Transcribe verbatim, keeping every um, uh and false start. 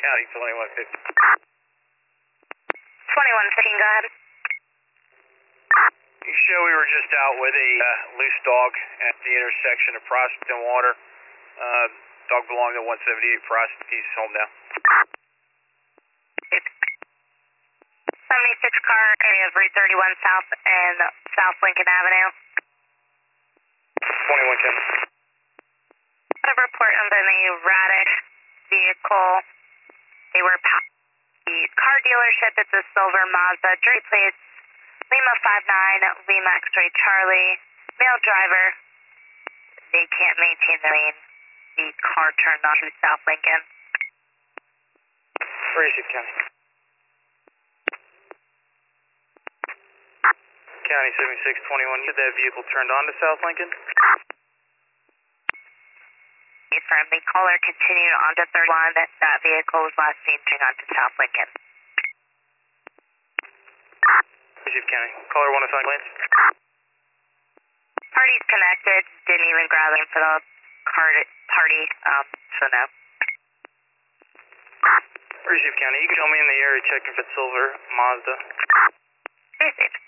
County twenty-one fifty. twenty-one fifteen, go ahead. You show we were just out with a uh, loose dog at the intersection of Prospect and Water. Uh, dog belonged to one seventy-eight Prospect. He's home now. seventy-six car, area of Route thirty-one South and South Lincoln Avenue. twenty-one ten. A report of an erratic vehicle. They were past the car dealership. It's a silver Mazda. Jury plates Lima five nine, Lima X-ray Charlie. Male driver. They can't maintain the lane. The car turned on to South Lincoln. Receive County. County seventy-six twenty-one. Did that vehicle turned on to South Lincoln? Affirm. The caller continued on to thirty-one. That vehicle was last seen turning on to South Lincoln. Receive County. Caller one oh five lanes. Party's connected. Didn't even grab him for the card party. Um, so no. Receive County. You can show me in the area checking for silver Mazda. Receive.